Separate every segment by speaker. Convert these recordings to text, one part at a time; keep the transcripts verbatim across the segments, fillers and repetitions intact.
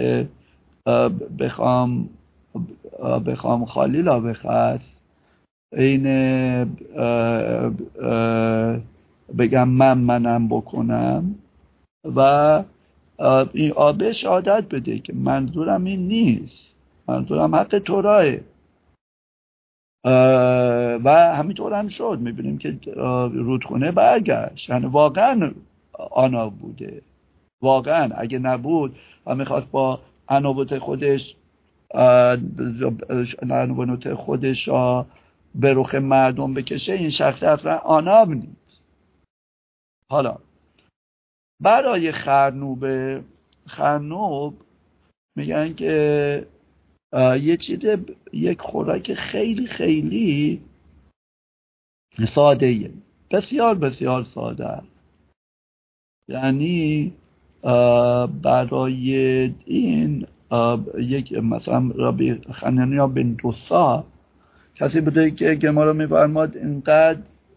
Speaker 1: که بخوام بخوام خالی لا بخست این بگم من منم بکنم و این آبش عادت بده که منظورم این نیست، منظورم حق توراه و همینطور هم شد. میبینیم که رودخونه برگشت، یعنی واقعا آنا بوده، واقعا اگه نبود و میخواست با عناوت خودش عناوت خودش به رخ مردم بکشه، این شخص اصلا آناب نیست. حالا برای خرنوب خرنوب میگن که یه چیز یک خوراک خیلی خیلی ساده ایه، بسیار بسیار ساده است. یعنی برای این یک مثلا ربی حنانیا بن دوسا کسی بوده که گمارا میفرماد اینقدر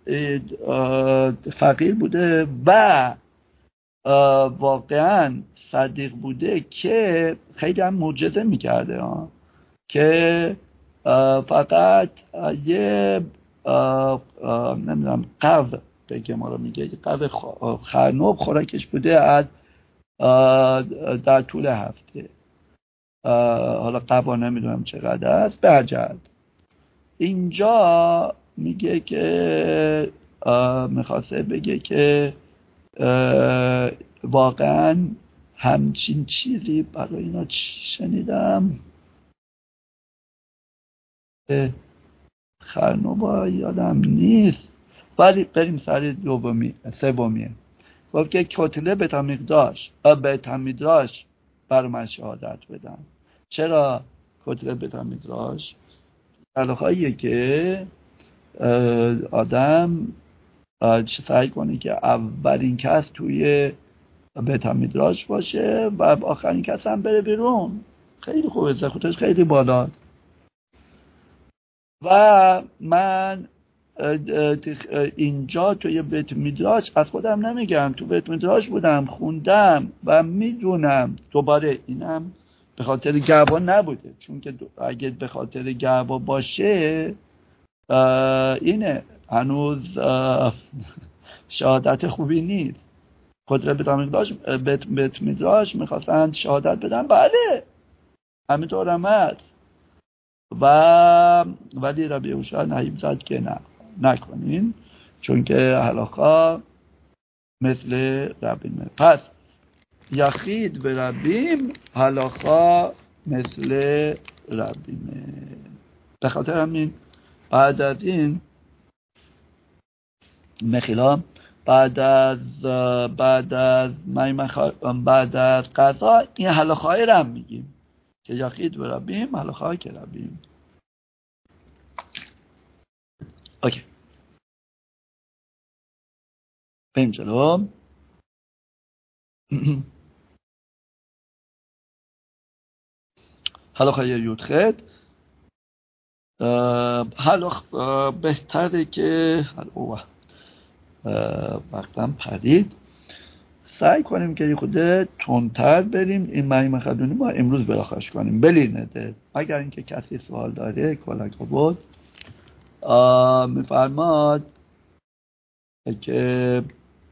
Speaker 1: فقیر بوده و واقعا صدیق بوده که خیلی هم معجزه میکرده ها، که فقط یه نمیدونم قو بگه ما رو میگه قو خرنوب خوراکش بوده از در طول هفته. حالا قوا نمیدونم چقدر است بجد. اینجا میگه که میخواسته بگه که واقعا همچین چیزی برای اینا شنیدم. خرنوبا یادم نیست، ولی بریم سر دومی سومیه. گفت که کتله به تمیدراش به تمیدراش بر من شهادت بدن. چرا کتله به تمیدراش؟ علاقاییه که آدم سعی کنه که اولین کس توی بیت میدراش باشه و آخرین کس هم بره بیرون. خیلی خوبه، زخوتش خیلی بالاست. و من اینجا توی بیت میدراش از خودم نمیگم، تو بیت میدراش بودم خوندم و میدونم. دوباره اینم به خاطر گعبا نبوده، چون که اگه به خاطر گعبا باشه اینه هنوز شهادت خوبی نیست. خودره بیت میدراش بیت, بیت میدراش میخواستن شهادت بدن، بله همینطور هم هست. و ولی ربی یهوشع نهیب زد که نه نکنین، چون که هلاخا مثل ربیمه. پس یخید به ربیم، هلاخا مثل ربیمه. به خاطر همین بعد از این مخیلا بعد از بعد از بعد از قضا این هلاخای رو هم میگیم که یخید به ربیم، هلاخای که ربیم. اوکی بریم جلو. هلاخای یودخد هلاخ بهتره که اوه وقتم پرید، سعی کنیم که یه خود تندتر بریم. این معنی مخدونی ما امروز براخش کنیم بلی نده. اگر اینکه کسی سوال داره کلاکا بود میفرماد که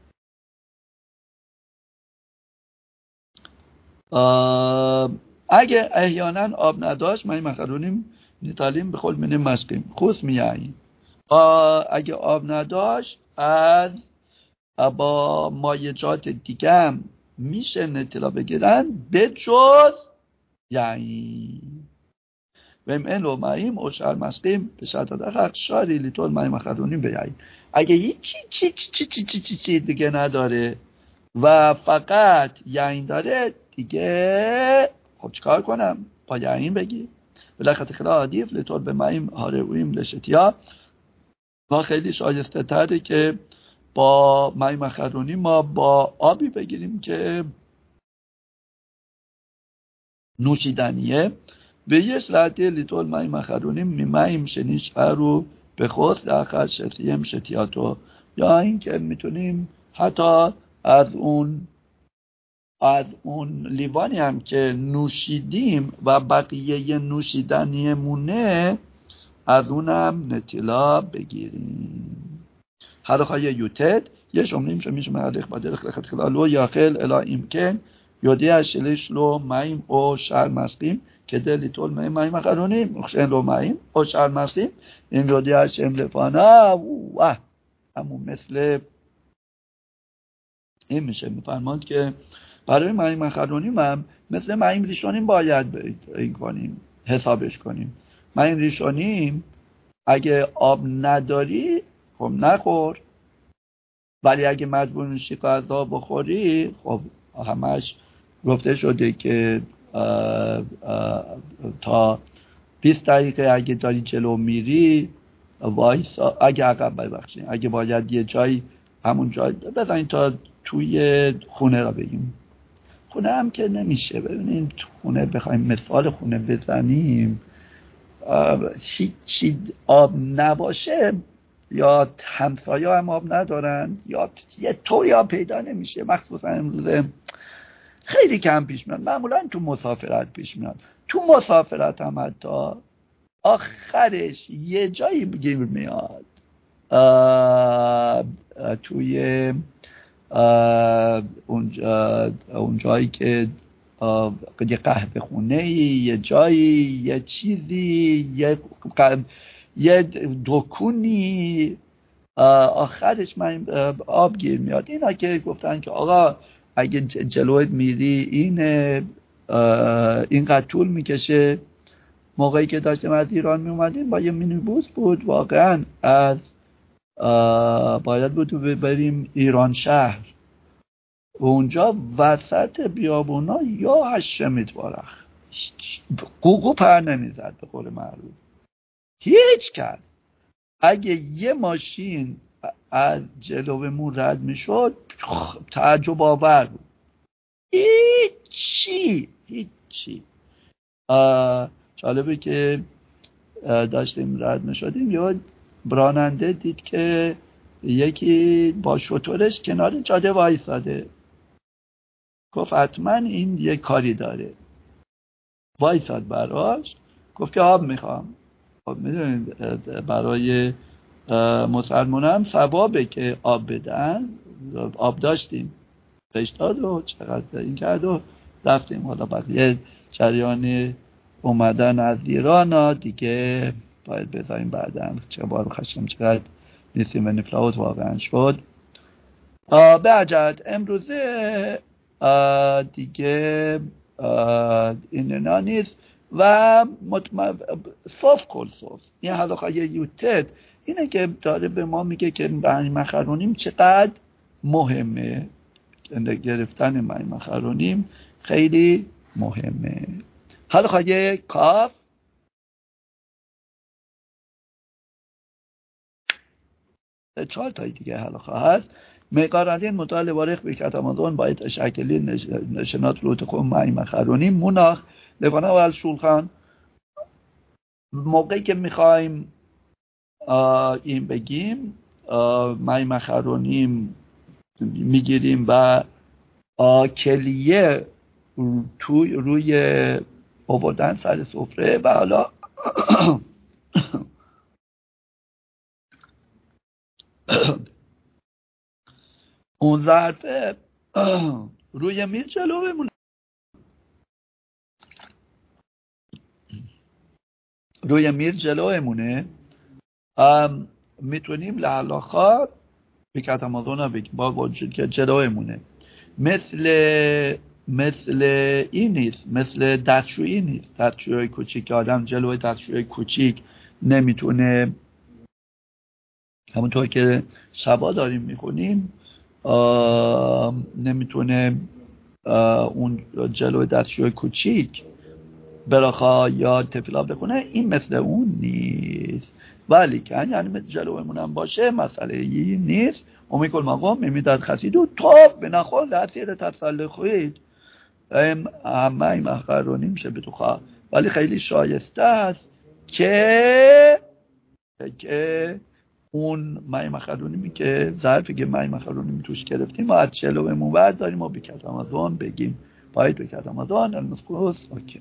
Speaker 1: اگه احیانا آب نداشت معنی مخدونیم نیتالیم به خود منیم مسقیم خوص میاییم. اگه آب نداشت از با مایجات دیگه هم میشه نتیلا بگیرن به جز یعنی ویم اینو ماییم اوشار مسقیم به شرط حق شاری لیتول مای مخدونیم بیاییم. اگه هیچی چی چی چی چی چی چی چی دیگه نداره و فقط یعین داره دیگه خب چکار کنم؟ با یعین بگی بلخط خلا عادیف لیتول به ماییم هارویم لشتیا. ما خیلی شایسته تره که با مای مخرونی ما با آبی بگیریم که نوشیدنیه. به یه شرطی لیتول مای مخرونی میماییم شنیش رو به خود داخل شتیم شتیاتو، یا این که میتونیم حتی از اون از اون لیوانی هم که نوشیدیم و بقیه نوشیدنیمونه از اونم نتیلا بگیریم. حلقه یوتد יש אומרים שמי שמהלך בדרך לכתחילה לא יאכל אלא אם כן יודע שיש לו מים או שאר משקים כדי ליטול מהם מים אחרונים, וכשאין לו מים או שאר משקים אם יודע שהם לפניו וואה اما مثل این میشه میفرماند که برای מים אחרונים هم مثل מים ریشونیم باید این کنیم حسابش کنیم. מים ریشونیم اگه آب نداری خب نخور، ولی اگه مجبور میشی غذا بخوری خب همش گفته شده که اه اه تا بیست دقیقه اگه داری جلو میری وایسا، اگه عقب ببخشید اگه باید یه جایی همون جای بزنید تا توی خونه را بگیم. خونه هم که نمیشه، ببینیم تو خونه بخوایم مثال خونه بزنیم هیچی آب نباشه یا همسایه هم آب ندارن یا یه طوری آب پیدا نمیشه. مخصوصا امروز خیلی کم پیش میاد، معمولا تو مسافرت پیش میاد. تو مسافرت هم حتی آخرش یه جایی گیر میاد توی اون جایی که یه قهوه خونه یه جایی یه چیزی یه یه دکونی آخرش من آب گیر میاد. اینا که گفتن که آقا اگه جلوت میری این اینقدر طول میکشه. موقعی که داشتیم از ایران میومدیم با یه مینیبوس بود، واقعا از باید بود بریم ایران شهر، اونجا وسط بیابونا یا هشمت بارخ قوقو پر نمیزد به قول معروف. هیچ کس اگه یه ماشین از جلومون رد میشد تعجب آور بود. هیچی هیچی. جالبه که داشتیم رد میشدیم یا راننده دید که یکی با شترش کنار جاده وایساده، گفت حتما این یه کاری داره. وایساد براش، گفت که آب میخوام. خب میدونید برای مسلمان هم ثوابه که آب بدن. آب داشتیم بهش داد و چقدر این کرد و رفتیم. حالا بقیه جریان اومدن از ایران دیگه باید بذاریم بعدن. چه بار خشم چقدر نیستیم و نفلاوت واقعا شد. به عجلت امروزه دیگه این نه نیست و مطمئن صاف کل صاف. این حلقه یوتد اینه که داره به ما میگه که مای مخرونیم چقدر مهمه. گرفتن مای مخرونیم خیلی مهمه. حلقه کاف چهار تای دیگه حلقه هست. مقارنین مطالعه وارخ بکت آمدون باید شکلی نشنات رو تخم مای مخرونیم مناخ لبانه و الشولخان. موقعی که میخوایم این بگیم مای مخرونیم میگیریم و کلیه توی روی آوردن سر سفره و حالا اون ظرفه روی میز جلو بمونه، روی میز جلو بمونه. میتونیم لحلاخا بکت آمازون بگیم با وجود که جلو بمونه. مثل مثل این نیست، مثل دستشویی نیست. دستشویی کوچیک آدم جلوی دستشویی کوچیک نمیتونه، همونطور که شبا داریم میخونیم نمیتونه اون جلوی دستشویی کوچیک براخا یا تفیلا بخونه. این مثل اون نیست، ولی که یعنی مثل جلومون هم باشه مسئله ای نیست. امی کل مقام میمیدد خسیدو تاب بنخواه لحظیر تسل خوید همه این مخرونی میشه بتوخواه. ولی خیلی شایسته است که که اون مای مخرونیمی که ظرفی که مای مخرونیمی توش گرفتیم ما از چلو به بعد داریم ما بکت آمازون بگیم باید بکت آمازون المسکوس اوکی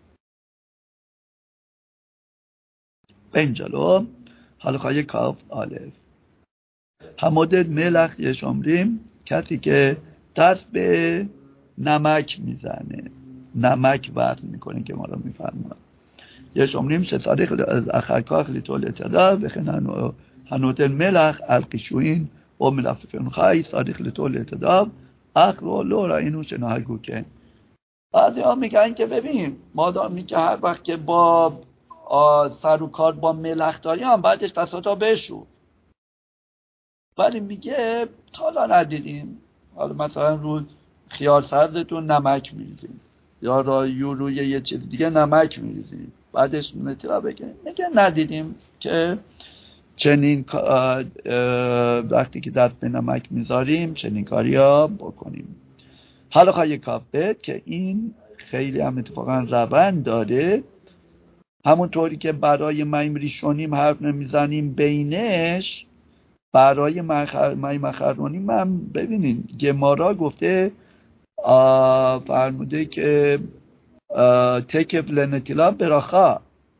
Speaker 1: بینجالو حالا خواهی کاف آلف همودد ملخ یه شمریم کسی که دست به نمک میزنه نمک وزن میکنه که ما رو میفرماد یه شمریم سه تاریخ اخرکاخ لیتول اتدا بخنن هنودل ملخ القشوین و ملففون خواهی تاریخ لیتول اتدا اخرو لورا اینو شناهگو که بعضی ها میگن که ببین مادامی که هر وقت که با سر و کار با ملخ داریم بعدش دستاتا بشو ولی میگه تا حالا ندیدیم حالا مثلا رو خیار سبزتون نمک میریزیم یا روی یه چیز دیگه نمک میریزیم بعدش مترا بگیم میگه ندیدیم که چنین وقتی که دست به نمک میذاریم چنین کاری ها بکنیم. حالا خواهی کافه که این خیلی هم اتفاقا روند داره همونطوری که برای مایم ریشونیم حرف نمیزنیم بینش برای مخر... مای مخرونیم هم ببینین گمارا گفته فرموده که تکف لنتیلا براخا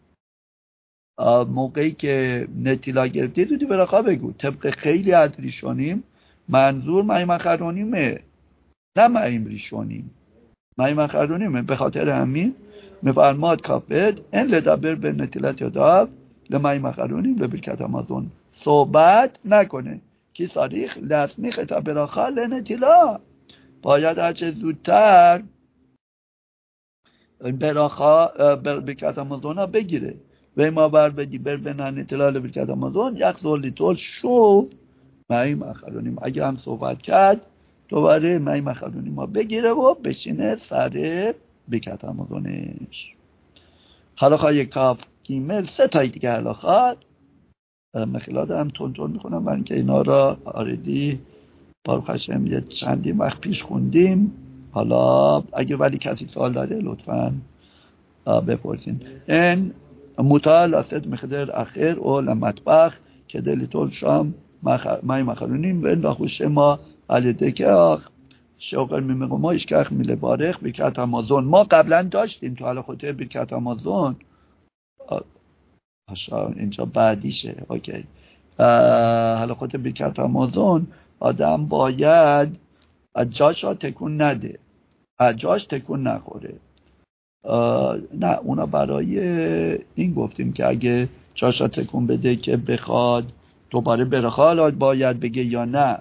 Speaker 1: موقعی که نتیلا گرفتی دودی براخا بگو طبق خیلی از ریشونیم منظور مای مخرونیمه نه مایم ریشونیم مای مخرونیمه به خاطر همین مفرماد کافد این لدبر به نتیلت یاداب لمای مخرونیم لبرکت آمازون صحبت نکنه کی صاریخ لسمی خطاب براخا لنتیلا باید هرچه زودتر براخا برکت آمازون ها بگیره و ما بر بدی بر بنان نتیلا لبرکت آمازون یک زولی طول شو مای مخرونیم اگه هم صحبت کرد دوباره مای مخرونیم ها بگیره و بشینه سر بکت آمازونش. حالا خواهی کاف گیمل سه تایی دیگه حلاخات مخیلات هم تون تون میخونم برای اینکه اینا را آردی باروخ هشم یه چندی وقت پیش خوندیم. حالا اگه ولی کسی سوال داره لطفاً بپرسین. این مطال اسد مخدر اخیر و لمطبخ که دلی طول شام مای مخرونیم و این را خوش ما علیده که شوقر میمگو ما اشکخ میله بارخ بکت آمازون ما قبلا داشتیم تو حالا خودت بکت آمازون اینجا بعدیشه اوکی حالا خودت بکت آمازون آدم باید جاش را تکون نده جاش تکون نخوره نه اونا برای این گفتیم که اگه جاش را تکون بده که بخواد دوباره برخال باید بگه یا نه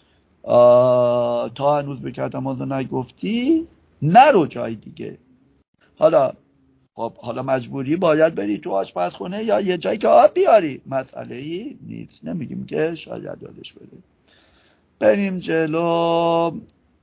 Speaker 1: تا هنوز بکت آمازون نگفتی نرو جای دیگه. حالا خب حالا مجبوری باید بری تو آشپزخونه یا یه جایی که آب بیاری مسئله ای نیست نمیگیم که شاید یادش بره. بریم جلو.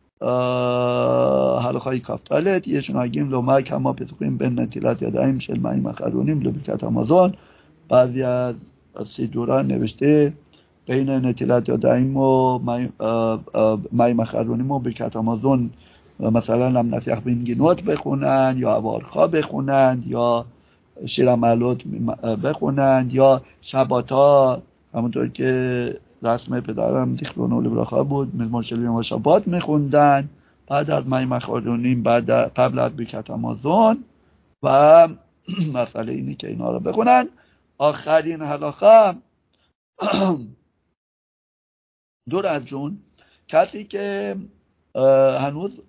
Speaker 1: حالا خواهی کافتالت یه شناگیم لومه کما پسخیم بین نتیلت یادهیم شل مای مخرونیم لبکت آمازون بعضی از سیدوران نوشته بین نتیلت یادهیم و مای مخرونیم و بکت آمازون مثلا لم نسیخ بینگینوت بخونن یا عوارخا بخونن یا شیرملوت بخونن یا شباتا همونطور که رسم پدرم دیخلونو لبراخا بود مرشلیم و شبات میخوندن بعد از مای مخرونیم بعد قبل از بکت آمازون و مسئله اینی که اینا رو بخونن. آخرین حلاخه دور از جون کسی که هنوز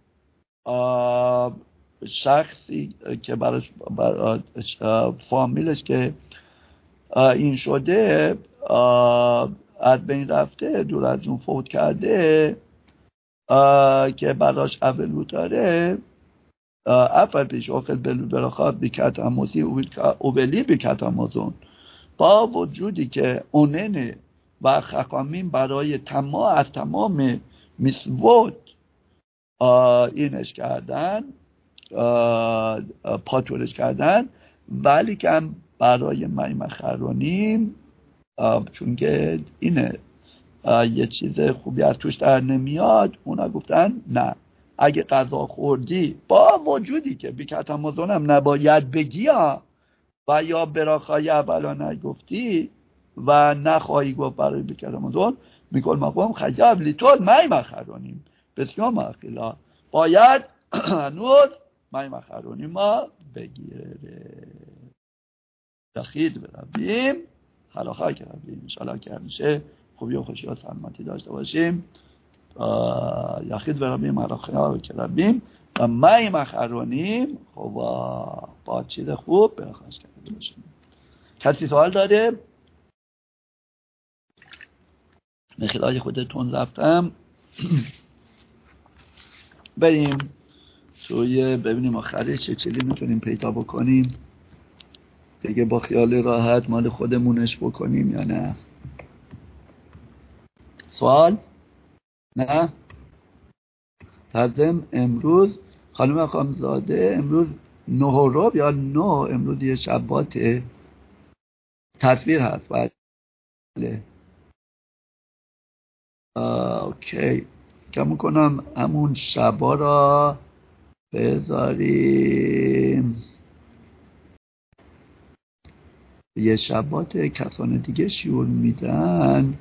Speaker 1: شخصی که براش فامیلش که این شده از بین رفته دور از جون فوت کرده که براش اولو داره افر پیش آخر بلو براخواب بکت آموزی اوبلی بکت آمازون با وجودی که اوننه و خقامین برای تمام از تمام میسوود اینش کردن پاتورش کردن ولی که برای مای مخرونیم چون که اینه یه چیز خوبی از توش در نمیاد اونا گفتن نه اگه غذا خوردی با وجودی که بکت آمازون هم نباید بگی و یا براخای اولا نگفتی و نخواهی گفت برای بکرمون میکن مقام خیاب لیتون مای مخرونیم بسیار مخیلا باید هنوز مای مخرونیم ما بگیره یخید برویم حلاخه که رویم انشاءالله که همیشه خوبی و خوشی و سلامتی داشته باشیم یخید برویم حلاخه که رویم و مای مخرونیم خب با چیز خوب برخواست کرده باشیم. کسی سوال داره؟ مخیلای خودتون رفتم بریم توی ببینیم آخرش چه چیزی میتونیم پیدا بکنیم دیگه با خیال راحت مال خودمونش بکنیم یا نه. سوال؟ نه؟ تردم امروز خانم خامزاده امروز نه و ربع یا نه امروز یه شبات تصویر هست بله اوکی کم کنم همون شبا را بذاریم یه شبات کسان دیگه شیور میدن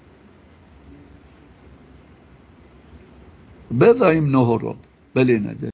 Speaker 1: بذاریم نه رو بله نده